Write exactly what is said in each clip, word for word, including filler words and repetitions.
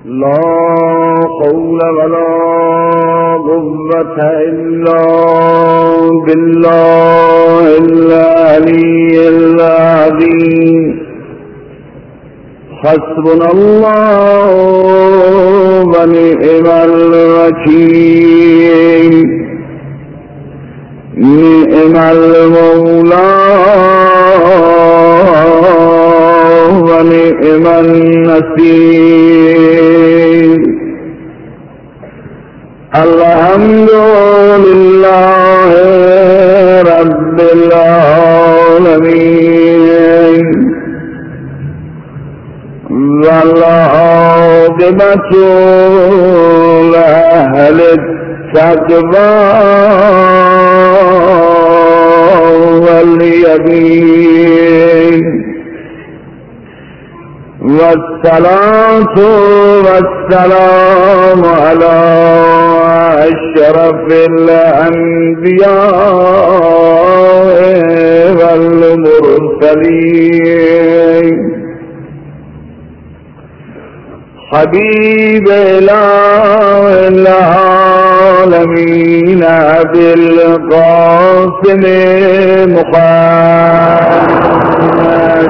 لا حول ولا قوة إلا بالله العلي العظيم. حسبنا الله ونعم الوكيل. نعم المولى ونعم النصير. الحمد لله رب العالمين والعاقبة لأهل التقوى واليقين. والصلاة والسلام على أشرف الأنبياء والمرسلين. حبيب إله العالمين أبي القاسم محمد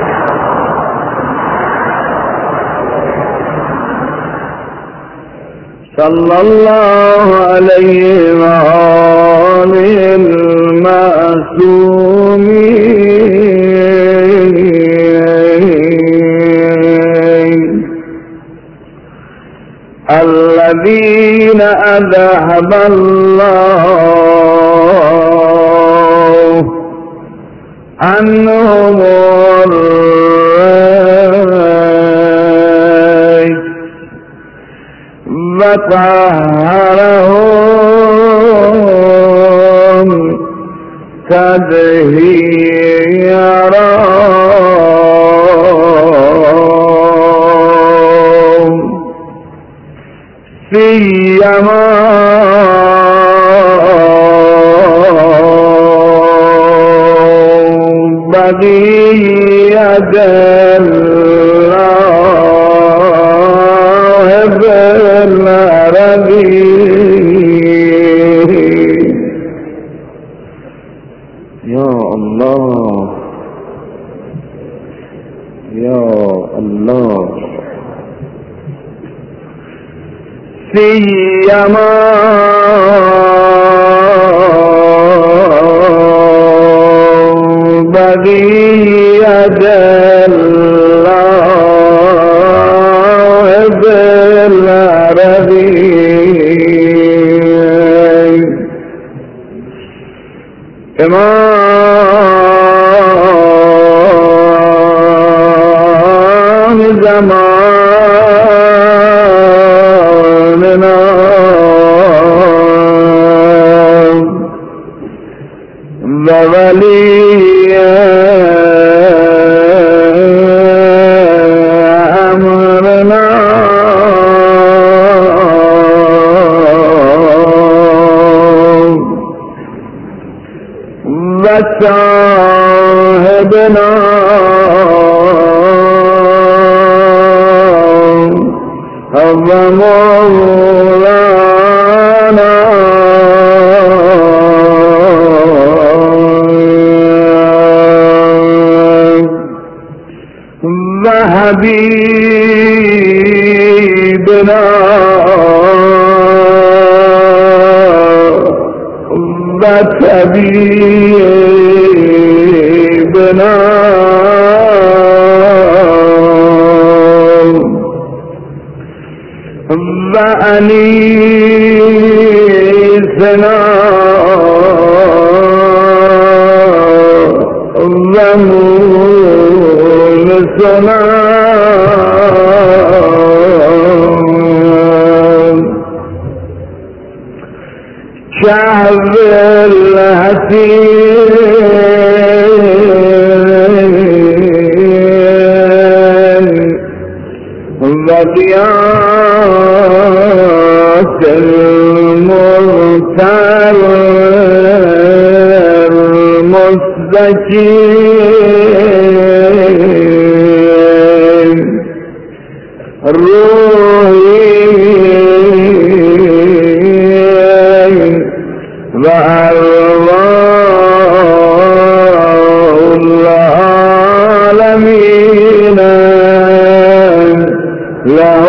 صلى الله عليه وآله المعصومين الذين أذهب الله عنهم الرجس وطهرهم تطهيرا. سيما بقية الله بالأرض. يا الله يا الله. سيما بقية الله بالأرض. إمام زماننا وولي أمرنا وصاحبنا ومولانا وحبيبنا وطبيبنا وأنيسنا ومونسنا شعب الحسين وضياء المختار المزكي روحی و ارواح العالمین له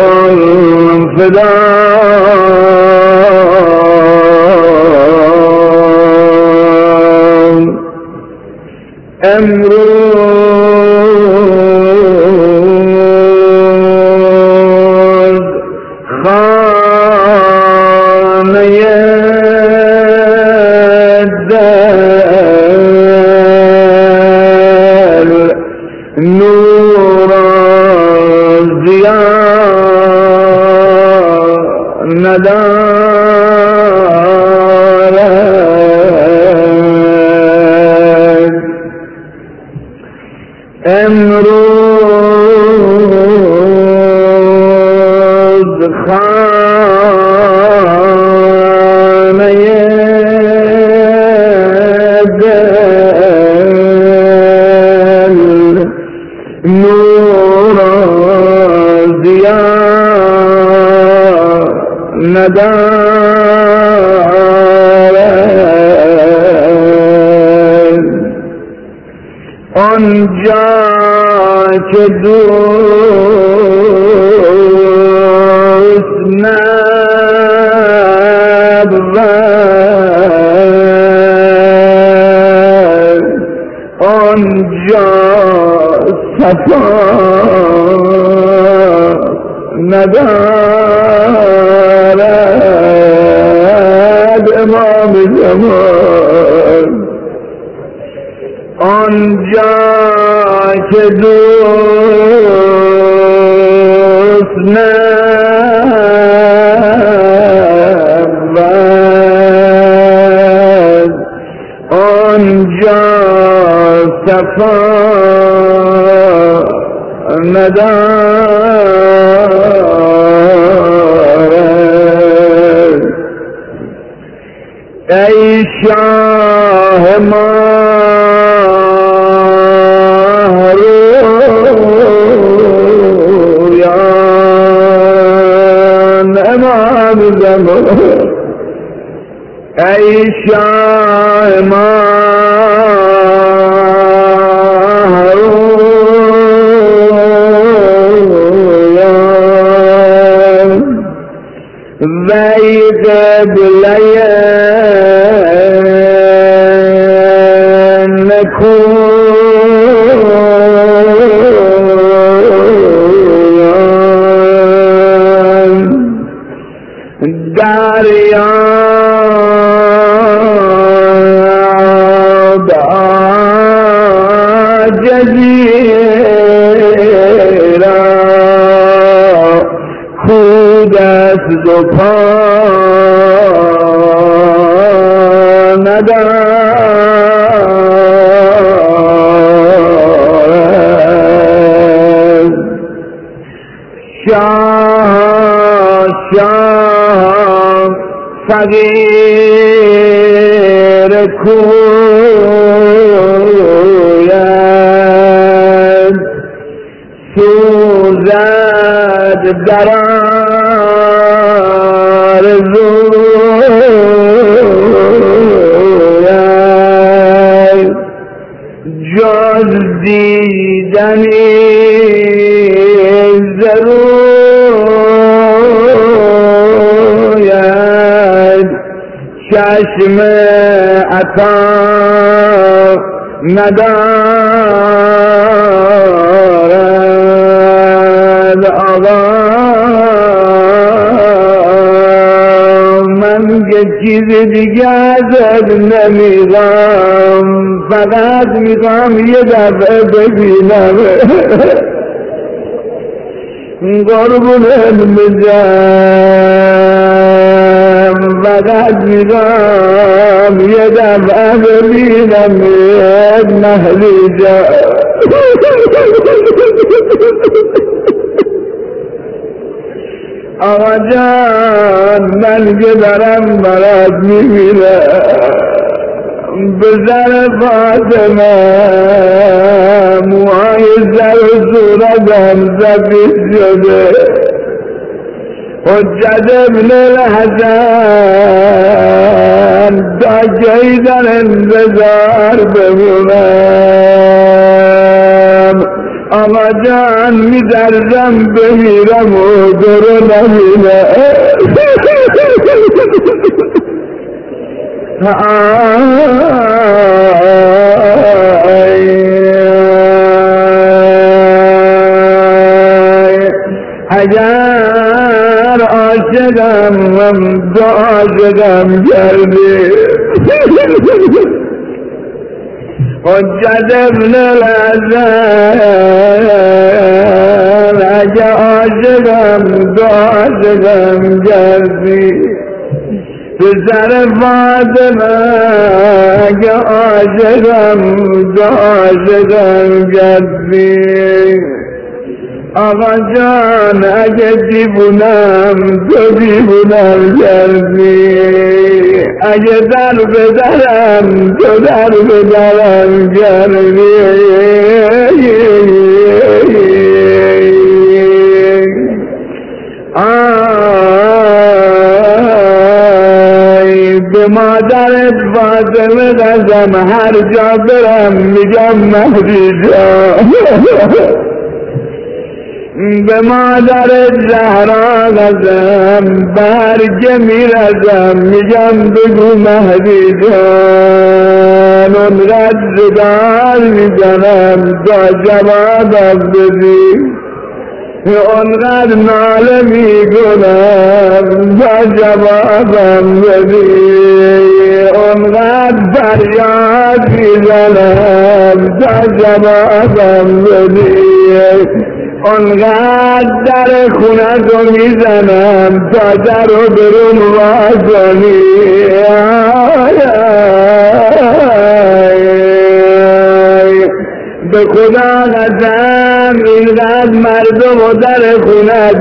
الفداء. امروز خانه دل نور ضیا ندارد. امروز خانه دل نور ضیا ندارد. آنجا که دوست نبود آنجا صفا ندارد. امام زمان آنجا که دوست نبود آنجا صفا ندارد. ای شاه مهرویان امام زمان ای شاه مهرویان وی قبله نکویان دریاب جزیره خود است و پا ندارد. شاه شاه فقیر کوید سوزد در آرزوید جز دیدنی ضروریت چشم عطا ندارد. آقا من یه چیز دیگه ازت نمیخوام فقط میخوام یه دفعه ببینم قربونت بشم فقط میخوام یه دفعه ببینم مهدی جان. آقا جان من که دارم برات میبینم بزن فاطمه موهای سر و صورتم سفید شده حجت ابن الحسن تا کی در انتظار بمونم آقا جان می‌ترسم بمیرم و تو رو نبینم اگر عاشقم تو عاشقم کردی حجت ابن الحسن اگر عاشقم تو عاشقم کردی پسر فاطمه اگر عاشقم تو عاشقم کردی آقا جان اگه دیوونم تو دیوونم کردی اگه در بدرم تو در بدرم کردی آی به مادرت فاطمه قسم هر جا برم میگم مهدی جان به مادر زهرا قسم برگ میرزم میگم بگو مهدی جان اونقدر زدار میزنم تا جوابم بدی اونقدر ناله میکنم تا جوابم بدی اونقدر فریاد میزنم تا جوابم بدی اونقدر در خونه تو میزنم تا در رو برون واسانی به خدا قسم اینقدر مردم و در خونت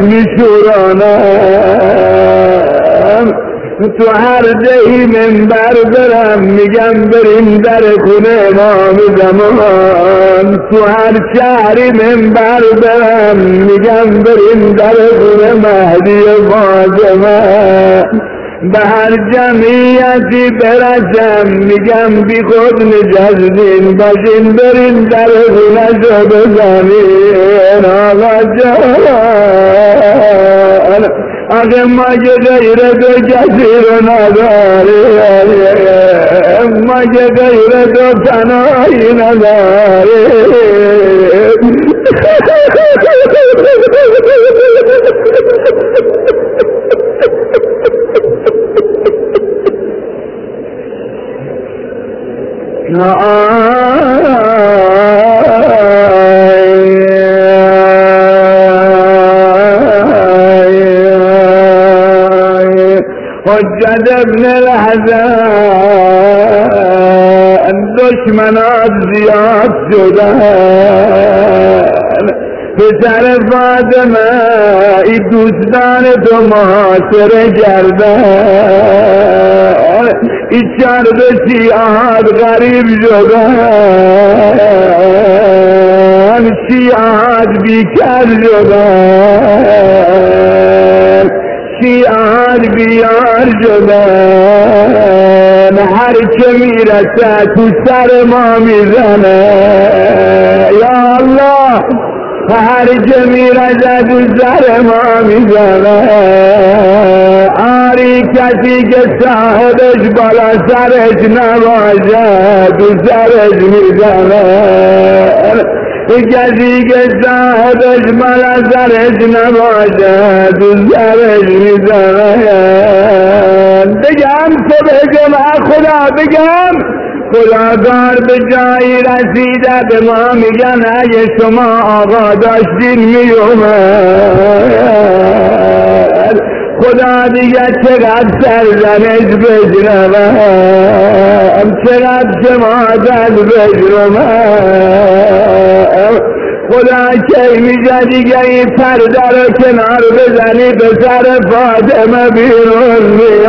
میشورانم تو هر جایی منبر برم میگم بریم در خونه امام زمان تو هر شهری منبر برم میگم بریم در خونه مهدی فاطمه به هر جمعیتی برسم میگم بی خود نشستین باشین بریم در خونه شو بزنین آقا جان آگه ما که غیرت و کسی رو نداریم ما که غیرت و پناهی نداریم حجت ابن الحسن دشمنات زیاد شدن پسر فاطمه ای دوستان تو محاصره کردن ای چرد شیعات غریب شدن شیعات بیکر شدن شیعات بیار شدن هر که میرسه تو سر ما میزنه یا الله هر که میرسه تو سر ما میزنه آری کسی که صاحبش بالا سرش نباشه تو سرش میزنه کسی که صاحبش بالا سرش نباشه تو سرش میزنه بگم تو بگم خدا بگم خداگار به جایی رسیده به ما میگن اگه شما آقا داشتین میومد خدا دیگه چقدر سرزنش بجرمم چقدر شمادت بجرمم خدا که میگه دیگه این پرده رو کنار بزنی به سر فاطمه بیرون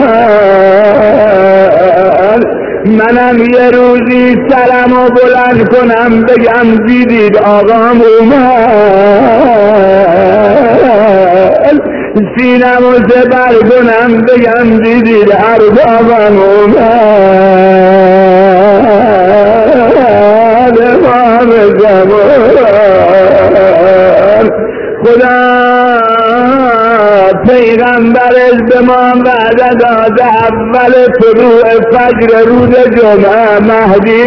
میاد منم یه روزی سرمو بلند کنم بگم دیدید آقام اومد سینم و زبر کنم بگم دیدید اربابم اومد امام زمان. خدا پیغمبرش به ما وعده داده اول طلوع فجر روز جمعه مهدی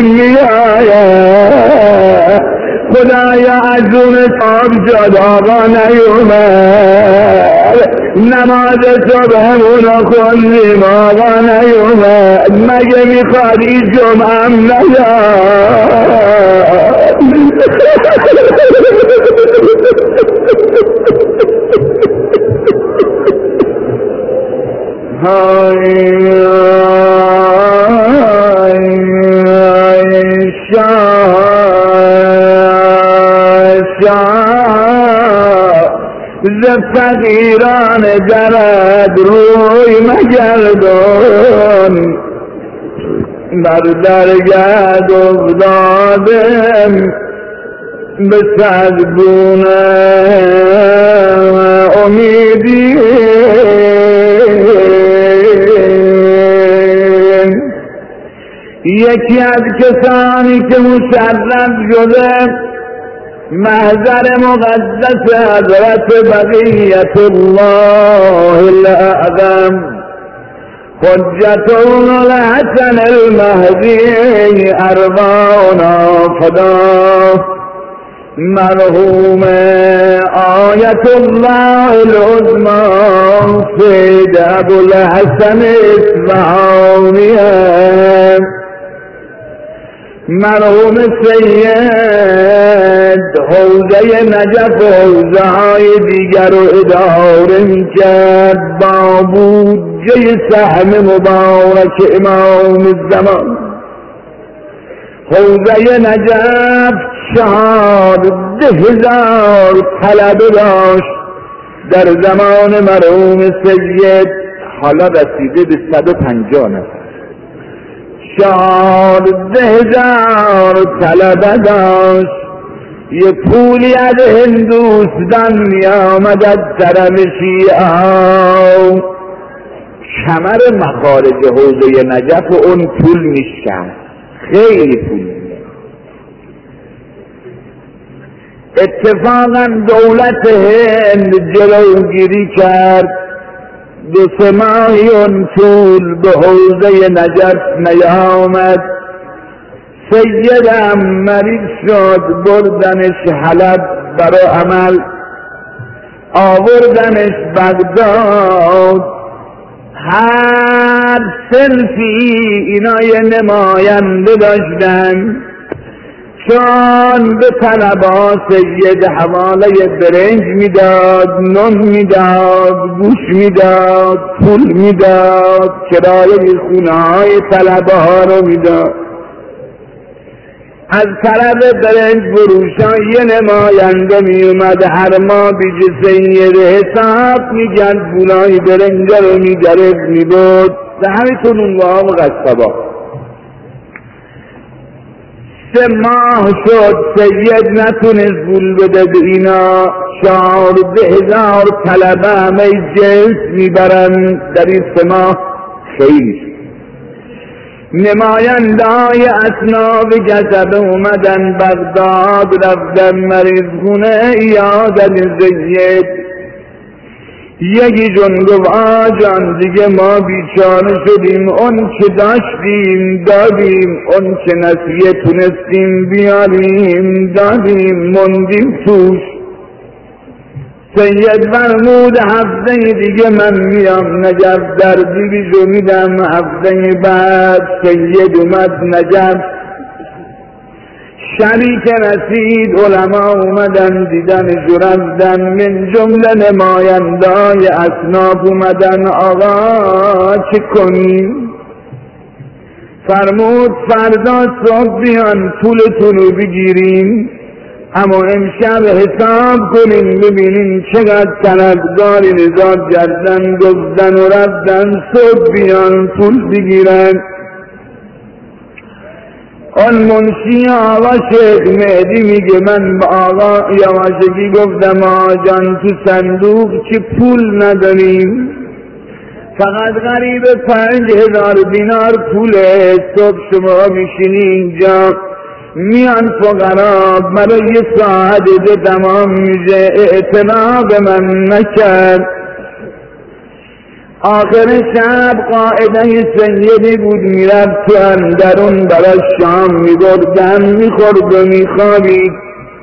میآید. خدایا از اون تاب شد آقا نیومد، نماز صبحمونو خوندیم آقا نیومد، مگه میخوادی جمعم نیاد؟ های ز فقیران درد روی مگردان، بر درگاه افتادم به صد گونه امیدی. یکی از کسانی که مشرف شده محضر مقدس حضرت بقیت الله الاعظم حجت الحسن المهدی ارواحنا فدا، مرحوم آیت الله العظمی سید ابوالحسن اصفهانی، مرحوم سید حوزه نجف و حوزه های دیگر رو اداره میکرد با بودجه سهم مبارک امام الزمان. حوزه نجف چهارده هزار طلبه داشت در زمان مرحوم سید، حالا رسیده به صد و پنجاه نفر. چهارده هزار طلبه داشت. یه پولی از هندوستان می آمد از طرف شیعه، کمر مخارج حوزه نجف و اون پول میشکن، خیلی پول. اتفاقا دولت هند جلوگیری کرد، دو سه ماهی اون پول به حوزه نجف نیامد. سیدم مریض شد، بردنش حلب برای عمل، آوردنش بغداد. هر صنفی اینا یه نماینده داشتن، چون به طلبا سید حواله برنج میداد، نون میداد، گوش میداد، پول میداد، کرایه خونه های طلبه ها رو میداد. از طرف برنج فروشان یه نماینده میومد، هر ماه بیج سید حساب میگن پولای برنج رو میگرفت میبود. در همینطور اونگاه و قصبا سه ماه شد سید نتونست پول بده به اینا. چهارده هزار طلبه همه جنس میبرن در این سه ماه، خیلی شد. نماینده های اصناف جذبه اومدن بغداد، رفتن مریض خونه ایادت سید. یکی جون گفت آجان دیگه ما بیچاره شدیم، اون که داشتیم دادیم، اون که نسیه تونستیم بیاریم دادیم، مندیم توش. سید فرمود هفته دیگه من میام نجف، در دیگیشو میدم. هفته بعد سید اومد نجف، شبی که رسید علما اومدن دیدن رفتن، من جمله نمایندای اصناف اومدن. آقا چه کنیم؟ فرمود فردا صبح بیان پولتونو بگیریم، اما امشب حساب کنیم ببینیم چقدر طلبگاری نزاد کردن. گفتن و رفتن صبح بیان پول بگیرن. آن منشی آقا شیخ مهدی میگه من با آقا یواشکی گفتم آقا جان تو صندوق چی پول نداریم، فقط غریب پنج هزار دینار پوله. صبح شما میشینی اینجا میان فقرا برای یه ساعت ده تمام میشه، اعتنا به من نکرد. آخر شب قاعده سیدی بود میرفت تو اندرون برای شام میبردن میخورد و میخوابید.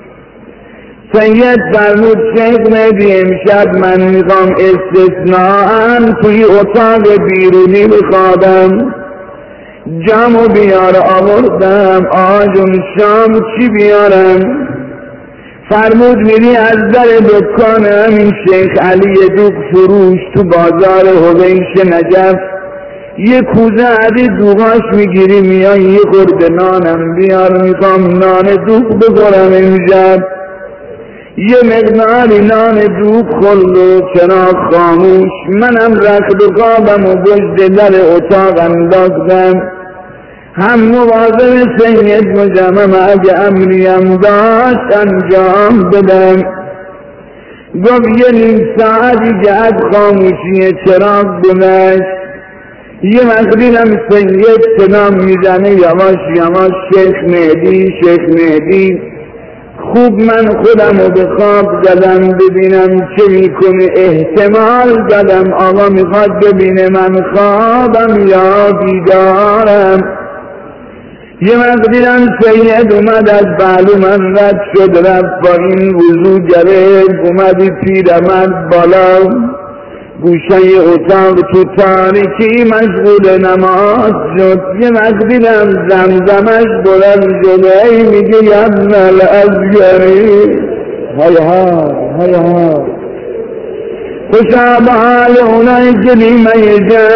سید فرمود شیخ مهدی امشب من میخوام استثناءً توی اتاق بیرونی بخوابم. جامو بیار آوردم. آجون شام چی بیارم؟ فرمود میری از در دکان همین شیخ علی دوغ فروش تو بازار حویش نجف یه کوزه عدی دوغاش میگیری میای یه خورده نانم بیار، میخوام نان دوغ بخورم امشب. یه مقداری نان دوغ خورد و چراغ خاموش. منم رخت و خوابم و پشت در اتاق انداختم. هم مواظب سید مجمم اگه امریم داشت انجام بدم. گفت یه نیم ساعتی که از خاموشی چراغ گذشت، یه مقدیرم سید صدام میزنه یواش یواش شیخ مهدی شیخ مهدی. خوب من خودم رو به خواب زدم ببینم چه میکنه. احتمال زدم آقا میخواد ببینه من خوابم یا بیدارم. یه مقدیرم سید اومد از بالو من رد شد، رفت با این وضو گرفت، اومدی پیرمرد بالا گوشه اتاق تو تاریکی مشغول نماز شد. یه مقدیرم زمزمش بلند شد ای میگه یبن الازگری های ها های ها. خوشا به حال اونای که نیمه جب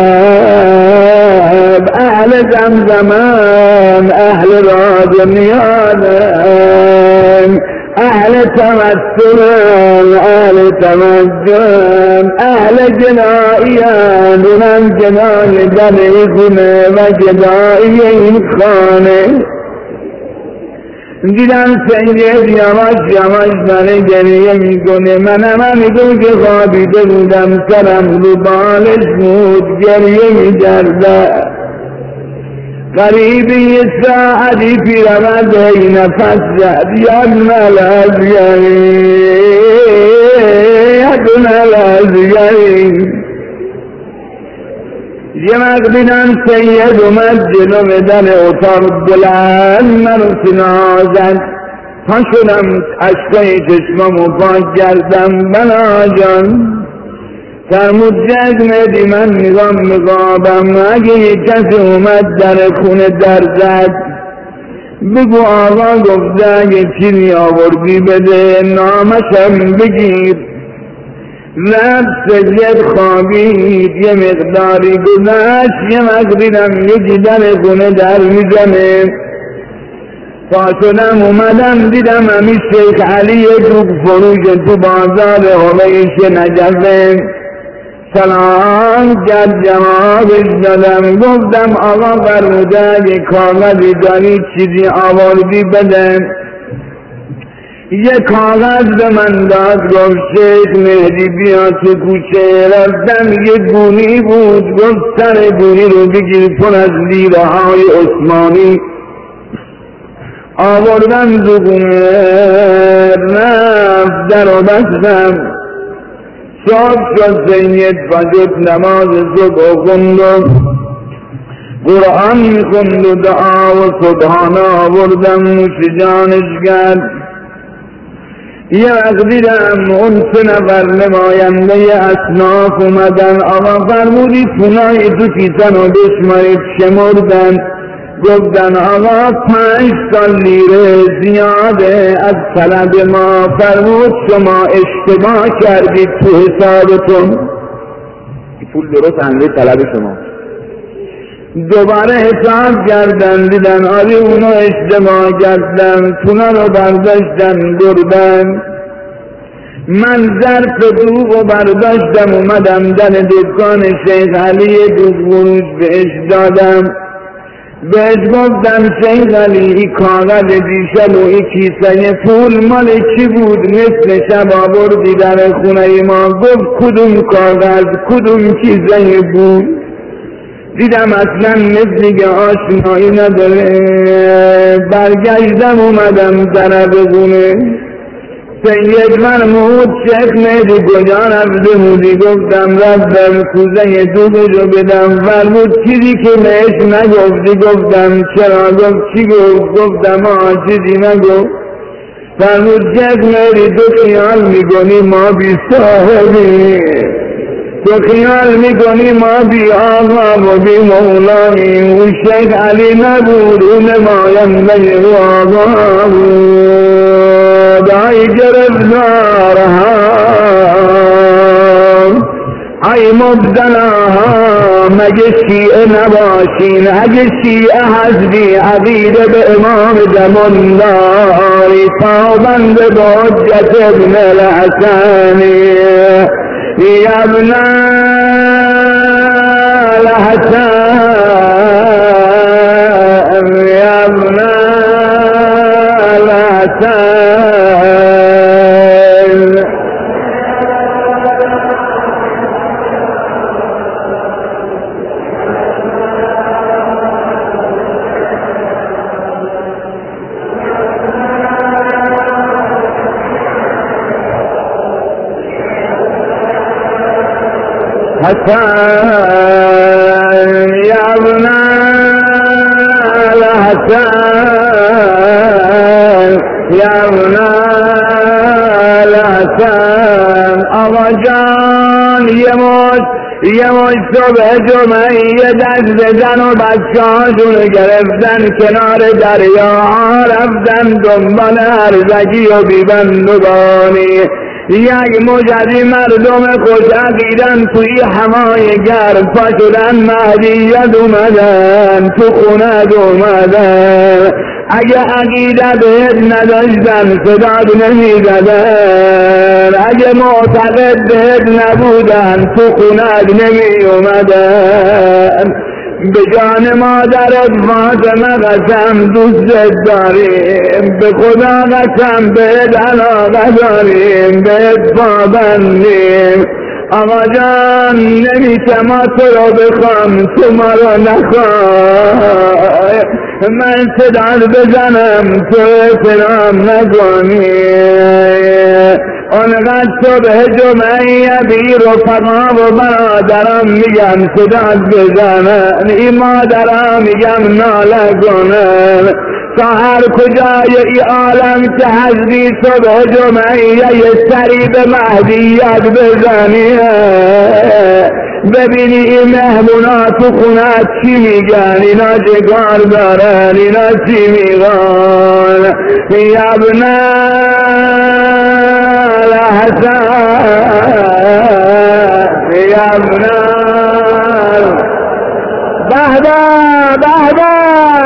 اهل زمزمان اهل راز نیادن اهل تمثلن اهل تمجن اهل جنائیان اونم جنای دل خونه و جنایی این خانه. دیدم سید یواش یواش داره گریه میکنه. منم همیدون که خوابیده بودم سرم رو بالش بود گریه میکرده. قریبی یه ساعتی پیرمرد ای نفس زد یادن الازگری یادن الازگری. یه مقدیرم سید اومد جلو در اتاق بلند منو سنا زد. پا شدم اشکای چشمامو پاک کردم. بلا جان فرمود شیخ مهدی من میخوام بخوابم. اگه یک کسی اومد در خونه در زد بگو آقا گفته اگه چیزی آوردی بده نامشم بگیر. رفت سید خوابید. یه مقداری گذشت یه مقدیرم یکی در خونه در میزنه. پا شدم اومدم دیدم همی شیخ علی دوغ فروش تو بازار حویش نجفه. سلام کرد جوابش دادم. گفتم آقا فرموده اگه کاغذی داری چیزی آوردی بده. یه کاغذ به من داد گفت شیخ مهدی بیا تو کوچه. رفتم یه گونی بود گفت سر گونی رو بگیر پر از لیره های عثمانی. آوردم زبونه رفت در و بستم. صبح شد سید فجر نماز صبح خوند و قرآن میخوند و دعا و سبحانه آوردم نوش جانش کرد. یه مقدیرم اون سه نفر نماینده اصناف اومدن. آقا فرمودی پولای تو کیسن و بشمارید شمردن. گفتن آقا پنج تا لیره زیاده از طلب ما. فرمود شما اشتباه کردید تو حسابتون. پول درست اندازه طلب شما. دوباره حساب کردن دیدن آری اونو اشتباه کردن. پولا رو برداشتن بردن. من ظرف دوغ و برداشتم اومدم در دکان شیخ علی دوغ فروش بهش دادم. بهش گفتم شیخ علی این کاغذ دیشب و این کیسه پول مال کی بود؟ مثل شب آوردی در خونه ما. گفت کدوم کاغذ کدوم کیسه بود؟ دیدم اصلا مثلی که آشنایی نداره. برگشتم اومدم طرف خونه. سید مرمود شیخ مهدی کجا رفته بودی؟ گفتم رفتم کوزه دوبشو بدم. فرمود چیزی که بهش نگفتی؟ گفتم چرا؟ گفت چی گفت؟ گفتم آه چیزی نگفت. فرمود شیخ مهدی تو خیال میکنی ما بی صاحبی، تو خیال میکنی ما بی آقا و بی مولانی. و شیخ علی نبود اون نماینده و آقا بود. ای گرفتارها ای مبتلاها مگه شیعه نباشین؟ اگه شیعه هستی عقیده به امام زمان داری، پابند به حجت ابن الحسنی. یا ابن الحسن یا ابن الحسن. حسن یا ابن الحسن یا ابن الحسن. آقا جان یه مش یه مش صبح جمعه یه دست زن و بچه هاشون گرفتن کنار دریا رفتن دنبال هرزگی و بیبندگانی. یک مجدی مردم خوش عقیدن توی همای گرم پا شدن مهدیت اومدن تو خونت اومدن. اگه عقیده بهت نداشتن صداد نمیزدن، اگه معتقد بهت نبودن تو خونت نمی اومدن. به جان مادرت فاطمه قسم دوست داریم، به خدا قسم بهت علاقه داریم، بهت پابندیم. آقا جان نمیشه ما تو رو بخوام تو ما رو نخوای، من صدات بزنم تو احترام نکنی. اونقدر صبح جمعه بی رفقا و برادرم میگم صدات بزنن، این مادرم میگم ناله کنن. تا هر کجای ای عالم که هستی صبح جمعه یه سری به مهدیت بزنی، ببینی این مهمونا تو خونت چی میگن، اینا چه کار دارن، اینا چی میگن. یا ابن الحسن یا ابن بهده بهده.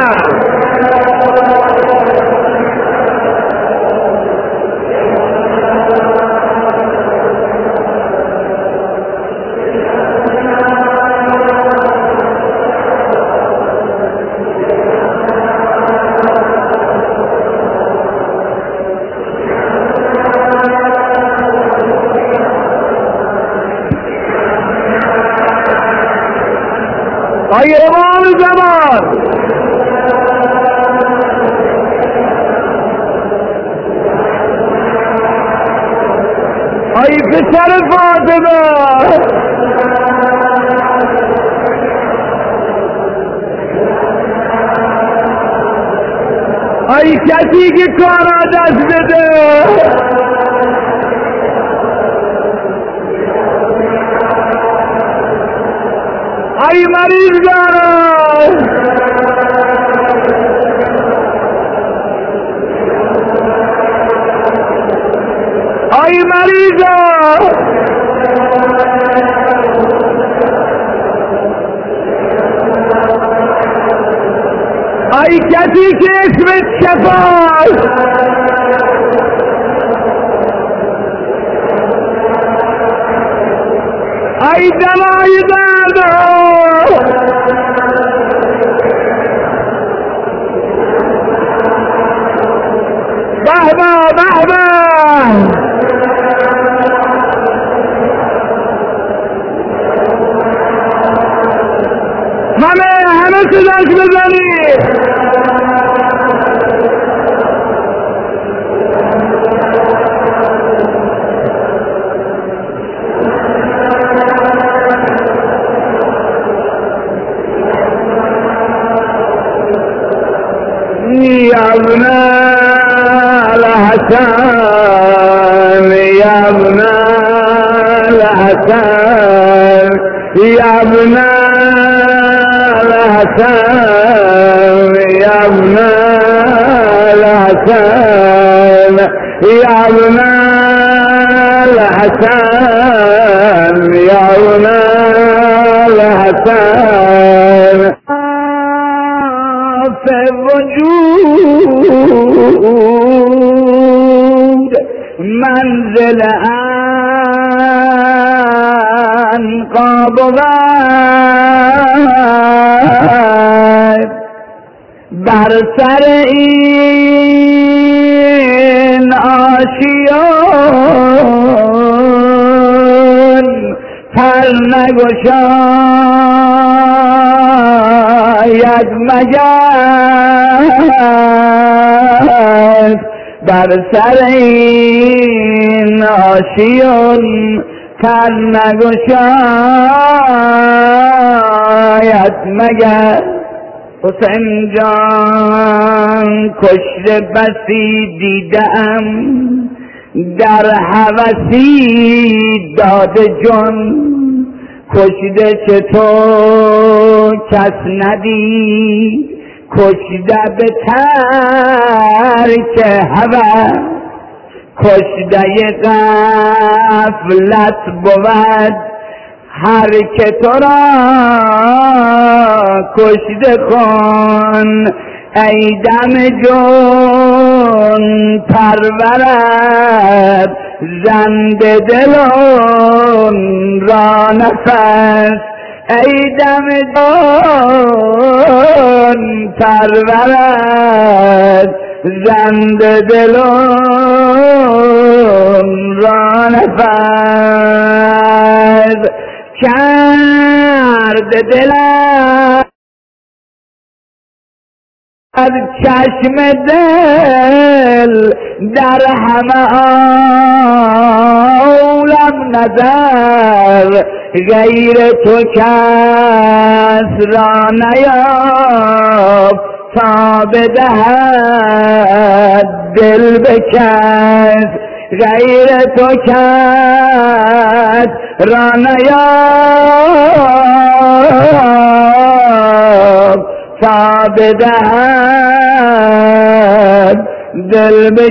ای امام زمان ای پسر فاطمه، ای کسی که کارا دست بده، ای مریض دارم، ای مریضا، ای کسی که اسمت شفاست، ای دوای درد، همه همه صداش بزنید. يا ابن الحسن يا ابن الحسن يا ابن الحسن يا ابن الحسن يا ابن الحسن يا ابن الحسن في الوجود منزل انقابضت بر سر این آشیان پر نگشاید مگر بر سر این آشیان پر نگشاید مگر حسین جان کشته بسی دیدم در هوسی داده جان کشته چطور کس ندید کشته به ترک هوس کشته غفلت بود هر که تو را کشته کن ای دم جون پرورد زنده دلون را نفس ای دم جون پرورد زنده دلون را نفس کرد دلم از چشم دل در همه عالم نظر غیر تو کس را نیافت تا بدهد دل به کس غیر تو کس را نیافت تا بدهد دل به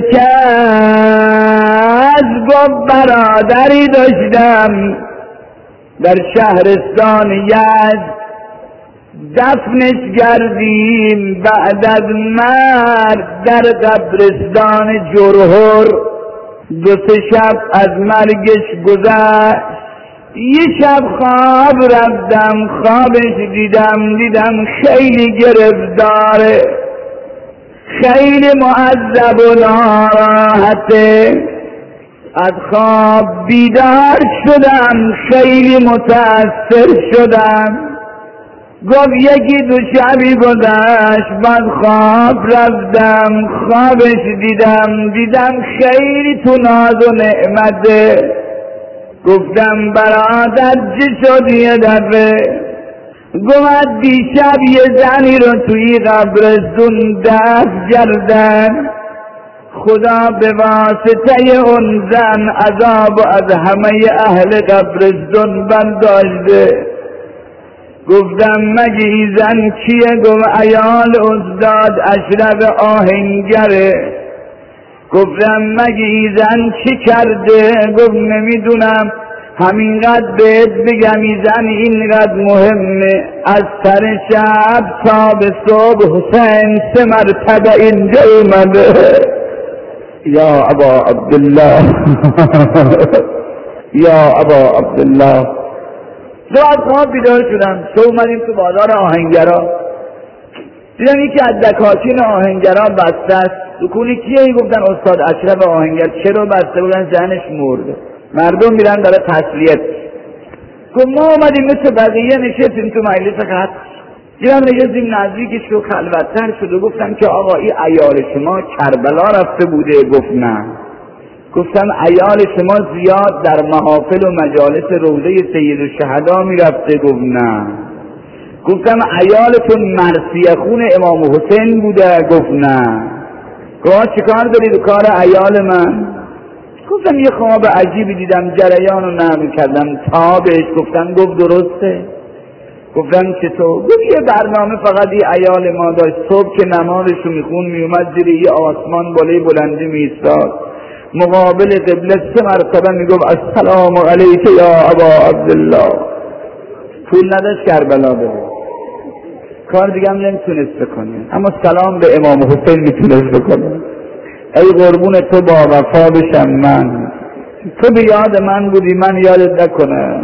کس گفت برادری داشتم در شهرستان یزد دفنش کردیم بعد از مرگ در قبرستان جرهر دو سه شب از مرگش گذشت یه شب خواب رفتم خوابش دیدم دیدم خیلی گرفتاره خیلی معذب و ناراحته از خواب بیدار شدم خیلی متأثر شدم گفت یکی دو شبی گذشت بعد خواب رفتم خوابش دیدم دیدم خیلی تو ناز و نعمته گفتم برادر چی شد یه دفعه گفت دیشب یه زنی رو توی قبرستون دفن کردن خدا به واسطه اون زن عذاب از همه اهل قبرستون برداشته گفتم مگه این زن کیه گفت عیال استاد اشرف آهنگره گفتم مگه این زن چی کرده گفت نمیدونم همینقدر بهت بگم این زن اینقدر مهمه از سر شب تا به صبح حسین سه مرتبه اینجا اومده یا ابا عبدالله یا ابا عبدالله دو از خواب بیدار شدم تو اومدیم تو بازار آهنگرا دیدم یکی از دکاکین آهنگرا بسته است دکونی کیه؟ گفتن استاد اشرف آهنگر. چرا بسته بودن؟ زنش مرده. مردم میرن داره تسلیت. گفت ما اومدیم مثل بقیه نشستیم تو مجلس خط دیدم نشستیم نزدیکش رو، خلوت‌تر شد و گفتم که آقا این عیال شما کربلا رفته بوده؟ گفت نه. گفتم عیال شما زیاد در محافل و مجالس روضه سید الشهدا می رفته؟ گفت نه. گفتم عیالتون مرثیه خون امام حسین بوده؟ گفت نه. گفت چیکار دارید کار عیال من؟ گفتم یه خواب عجیبی دیدم، جریان رو نقل کردم تابش. گفتم گفت درسته؟ گفتم چطور؟ گفت یه برنامه فقط یه عیال ما داشت، صبح که نمازش رو میخون میومد زیر یه آسمان بالای بلندی میستاد، مقابل قبله سه مرتبه میگفت السلام علیک یا ابا عبدالله. پول نداشت کربلا بره، کار دیگه هم نمیتونست بکنه، اما سلام به امام حسین میتونست بکنه. ای قربون تو با وفا بشم من، تو به یاد من بودی من یادت نکنه.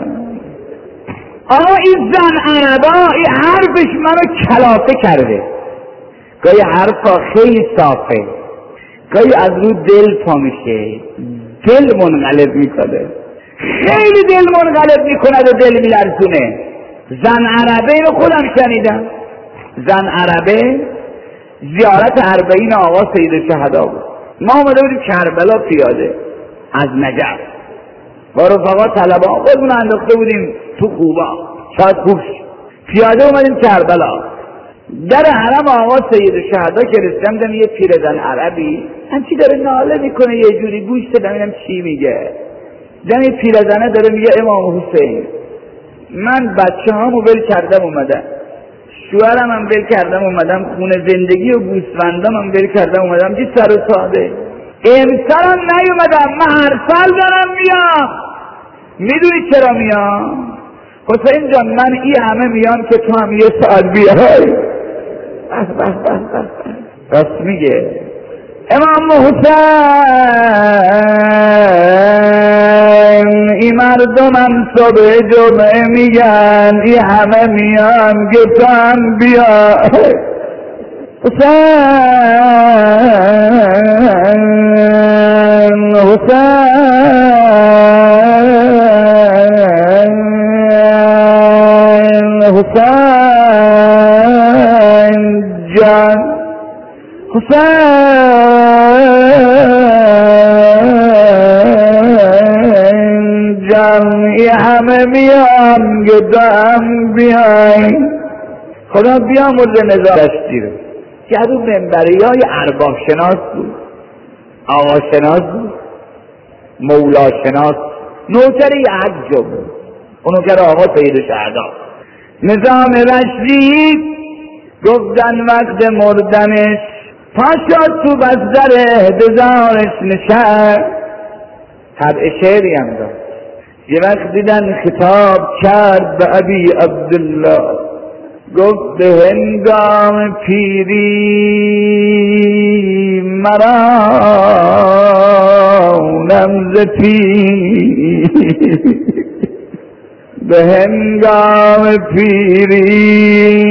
آقا این زن عربا این حرفش منو کلافه کرده. گاهی حرفا خیلی صافه، گاهی از رو دل پا میشه، دل منقلب میکنه، خیلی دل منقلب میکنه و دل میلرزونه. زن عربه رو خودم شنیدم. زن عربه زیارت اربعین آقا سید الشهدا بود. ما آمده بودیم کربلا پیاده از نجف با رفقا طلبا، خودمون انداخته بودیم تو خوبا، شاید خوب پیاده اومدیم کربلا. در حرم آقا سید الشهدا که رسیدم دیدم یه پیرزن عربی همچی داره ناله میکنه، یه جوری گوش دادم اینم چی میگه. دیدم یه پیرزنه داره میگه امام حسین. من بچه هامو ول کردم اومدم، شوهرم هم ول کردم اومدم خونه، زندگی و گوسفندام هم ول کردم اومدم، چی سر و ساده. امسال هم نیومدم، من هر سال دارم میام. میدونی چرا میام؟ حسین جان من این همه میام که تو هم یه ساعت بیای. راست میگه. امام حسین این مردمم صبح جمعه میگن این همه میان که تو هم بیا. حسین حسین حسین جان حسین جان ای همه میام گدام بیای. خدا بیامرز نظارشتی رو که از اون منبری های ارباب شناس بود، آقا شناس بود، مولا شناس، نوکری عجب بود، اون نوکر آقا سید الشهدا. نظام رشدی گفتن وقت مردنش پاشا تو بزدر احتضارش نشست. طبع شعری هم داشت. یه وقت دیدن خطاب کرد به ابی عبدالله، گفت به هنگام پیری مرانم ز پیر، به هنگام پیری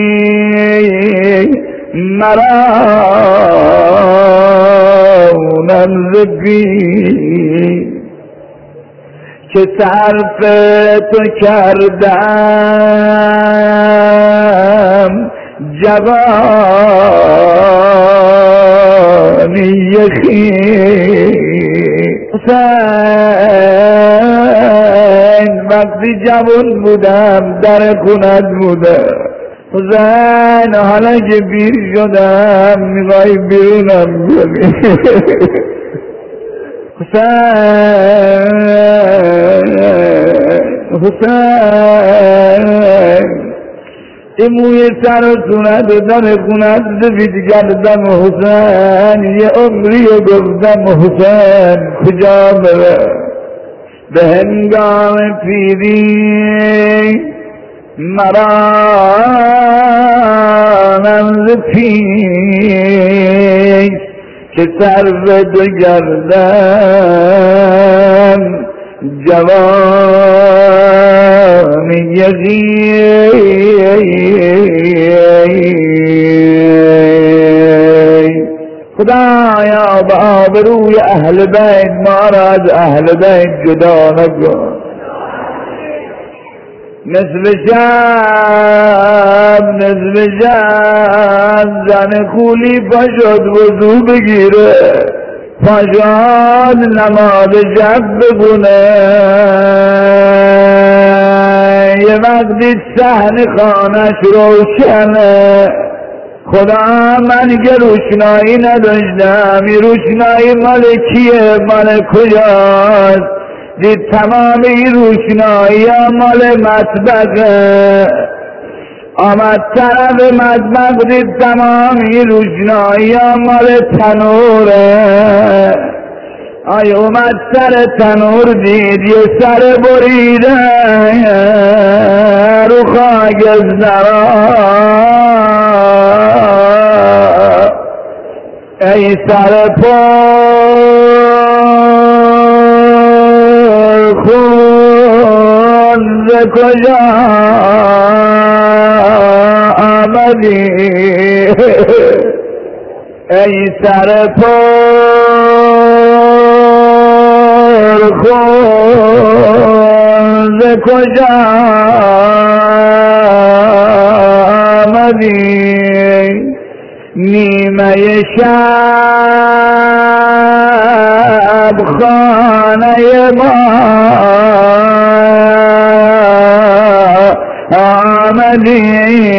مرانم ز پیر، که صرف تو کردم جوانی خیر. حسین وقتی جوان بودم در خونت بودم، حسین حالا که پیر شدم میخوای بیرونم کنی. حسین حسین این موی سر و سونت و دم خونت سفید کردم حسین، یه عمری و گفتم حسین کجا برم. به هنگام پیری مرانم ز پیش، که صرف دو گردم جوانی یقین. خدایا با آبروی اهل بیت ما را از اهل بیت جدا نکن. مثل شب شب نصف شب زن خولی پاشد وضو بگیره، پاشد نماز شب بخونه. یه وقتی صحن خانش روشنه، خدا من که روشنایی نداشتم، این روشنایی مال کیه، مال کجاست؟ دید تمام این روشنایی ها مال مطبقه. آمد طرف مطبق دید تمام این روشنایی ها مال تنوره. آی اومد سر تنور دید یه سر بریده رو خاک زرا. ای سر پر خون ز کجا آمدی؟ ای سر پر خون ز کجا آمدی؟ نیمه شب خانه ما آمدی،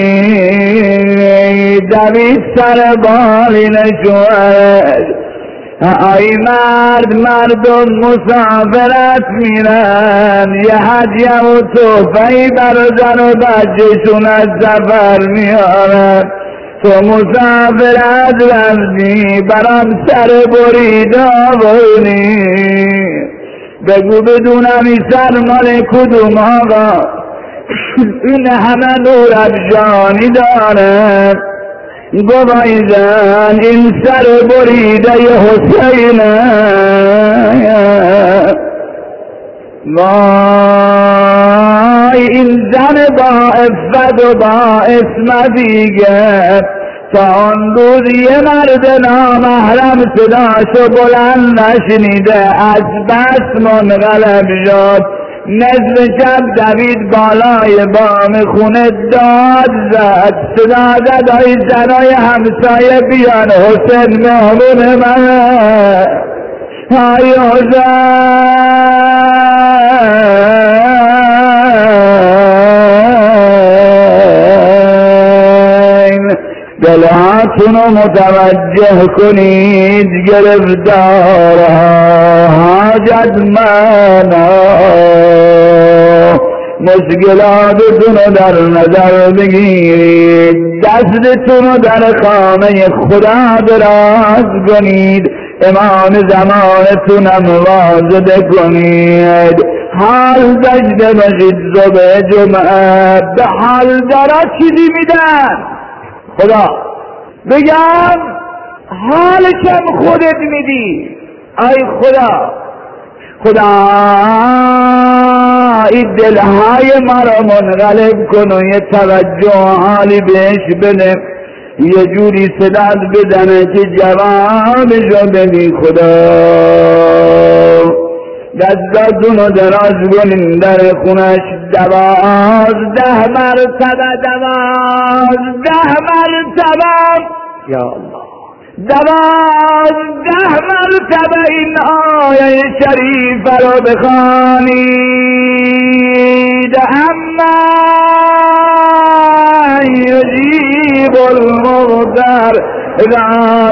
دوید سر بالین شوهرش. ای مرد مردم مسافرت میرن، یه هدیه و تحفه‌ای برا زن و بچه‌شون از سفر میارن. تو مسافرت رفتی برام سر برید آوردی، بگو بدونم این سر مال کدوم آقا؟ این همه نور افشانی داره. گوای زن این سر بریده حسینه. وای این زن با عفت و با عصمتیه، تا آن روز یه مرد نامحرم صداشو بلند نشنیده، از بس منقلب شد. نصف شب دوید بالای بام خونه داد زد، صدا زد ای زنای همسایه بیان حسین مهمون من. ای حسین دلهاتونو متوجه کنید، گرفتارها حاجت منا، مشکلاتونو در نظر بگیرید، دستتونو در خانه خدا دراز کنید، امام زمانتونم واجده کنید. حال داشته باشید صبح جمعه به حال دارا چیزی میدن خدا، بگم حالشم خودت میدی. ای خدا، خدا این دلهای ما را منقلب کن و یه توجه حالی بهش بده، یه جوری صدات بدنه که جوابشو بدی. خدا دستاتونو دراز کنین در خونش، دوازده مرتبه دوازده مرتبه یا الله دوازده مرتبه این آیه شریفه رو بخوانید. اما یجیب المضطر اذا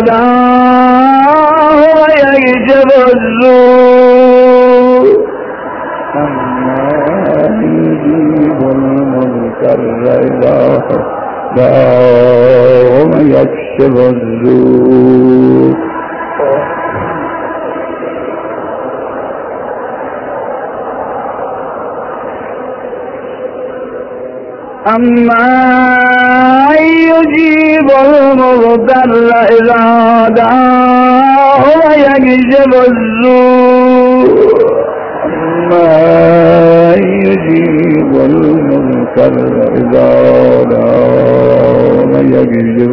دعاه و یکشف السوء. اما یجیب المضطر اذا دعاه و یکشف السوء. أما يجيب المضطر إذا دعاه ويكشف السوء. أما يجيب المضطر إذا دعاه ويكشف.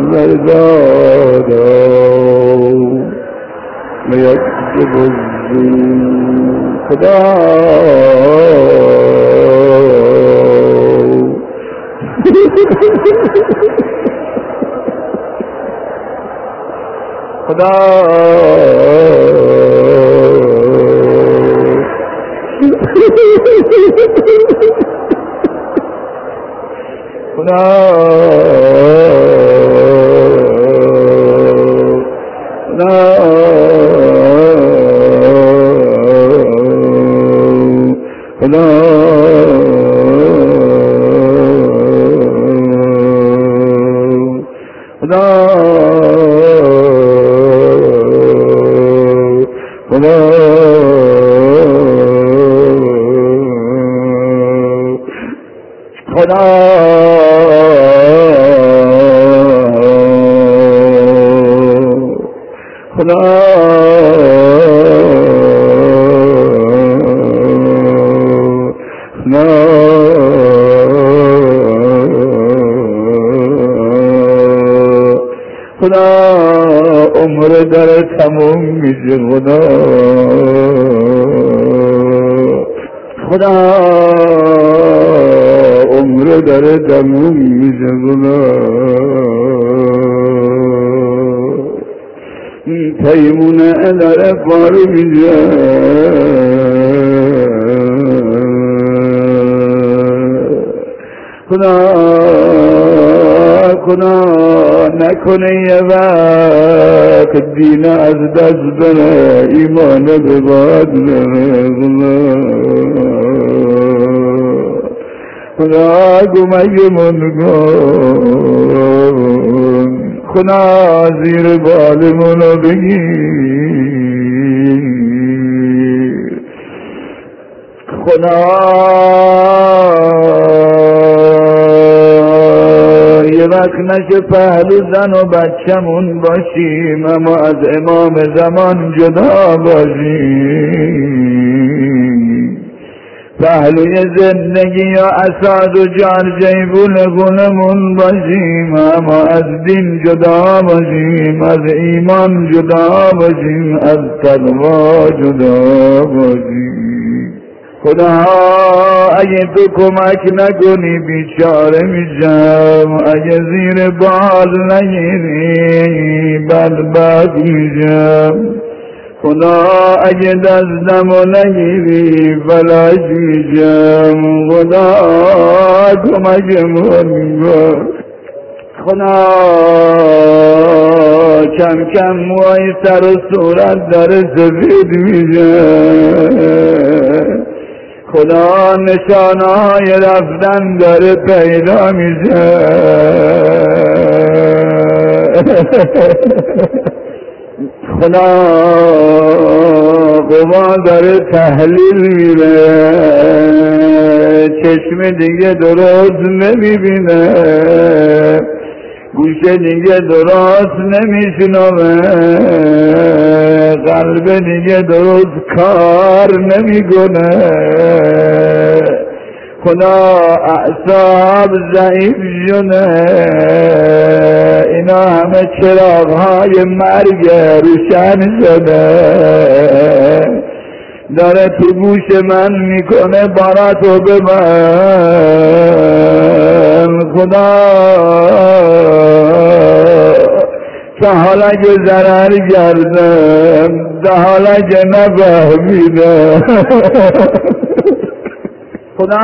مرزادا میکذب الزور خدا خدا خدا خدا خدا خدا خدا خدا خدا عمر داره تموم میشه خدا خدا عمر داره تموم میشه خدا پیمونه داره پار میشه خدا خدا نکنه یه وقت دین از دست بره ایمان به باد بره خدا گمگمون کن خدا زیر بالمونو بگیر خدا یه وقت نشه پهلو زن و بچمون باشیم اما از امام زمان جدا باشیم پهلوی زندگی یا اساد و جان جیبون گونمون باشیم اما از دین جدا باشیم از ایمان جدا باشیم از تقوا جدا باشیم خدا اگه تو کمک نکنی بیچاره میشم اگه زیر بال نگیری بدبخت میشم خدا اگه دستمو نگیری فلاش میشم خدا کمکمون کن خدا کم کم موهای سر و صورت داره سفید میشه خدا نشانه های رفتن داره پیدا میشه خدا قوا داره تحلیل میره چشم دیگه درست نمیبینه گوش دیگه درست نمیشنوه قلب دیگه درست کار نمیکنه خدا اعصاب ضعیف شده اینا همه چراغ‌های مرگ روشن شده داره تو گوش من میکنه باراتو ببن خدا تا حالا که ضرر کردم تا حالا که نفهمیدم خدا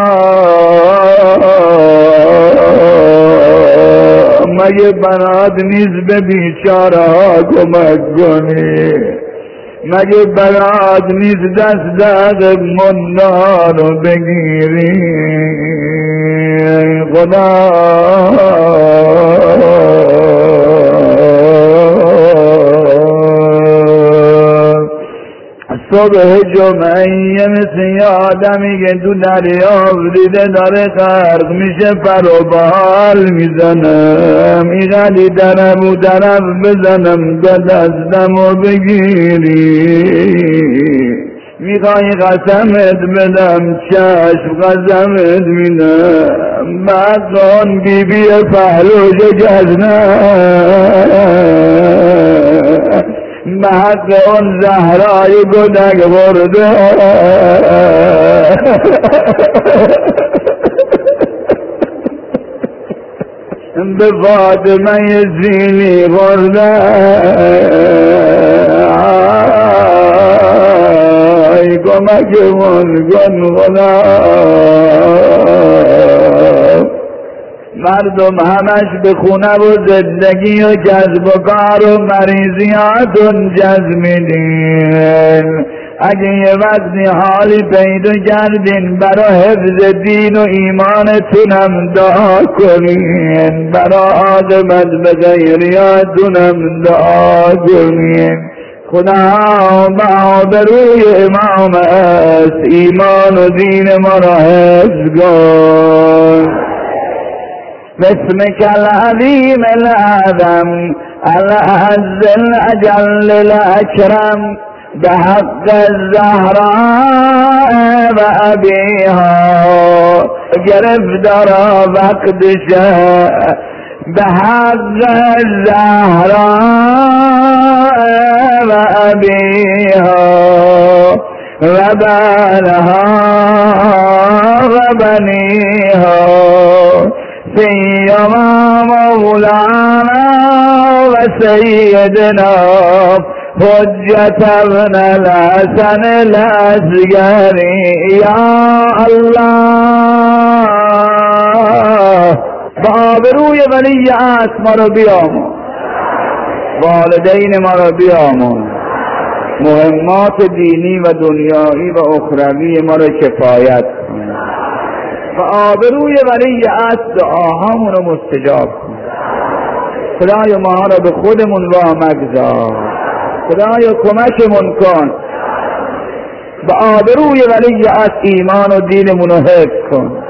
مگه برات نیست به بیچاره ها کمک کنی مگه برات نیست دست دست مندا رو بگیری خدا صبح جمعه مثل یه آدمی که تو دریا دیده داره غرق میشه پر و بال میزنم ایقدی درم و درم بزنم به دستم و بگیری میخوای قسمت بدم چشم قسمت میدم بعد آن بی بی پهلوش گزنه به حق آن زهرای گدک برده به فاطمه زینی برده ای کمک من کن خدا مردم همش به خونه و زندگی و کسب و کار و مریضیاتون جزمیدین اگه یه وقتی حالی پیدا کردین برا حفظ دین و ایمانتونم دعا کنین برا عاقبت به خیریاتونم دعا کنین خدا به آبروی امام است ایمان و دین ما را حفظ کن باسمك العظيم الأعظم الأعز الأجل الأكرم بحق الزهراء وأبيها گرفتار وقت شاء بحق الزهراء وأبيها وبالها وبنيها سيما مولانا وسيدنا حجة ابن الحسن الأصغري يا الله بآبروی ولی عصر ما را بیامون والدین ما را بیامون مهمات دینی و دنیایی و اخروی ما را کفایت کن و آبروی ولی عصر دعاهامون رو مستجاب کن خدایا ما را به خودمون وامگذار خدایا کمکمون کن به آبروی ولی عصر ایمان و دینمون رو حفظ کن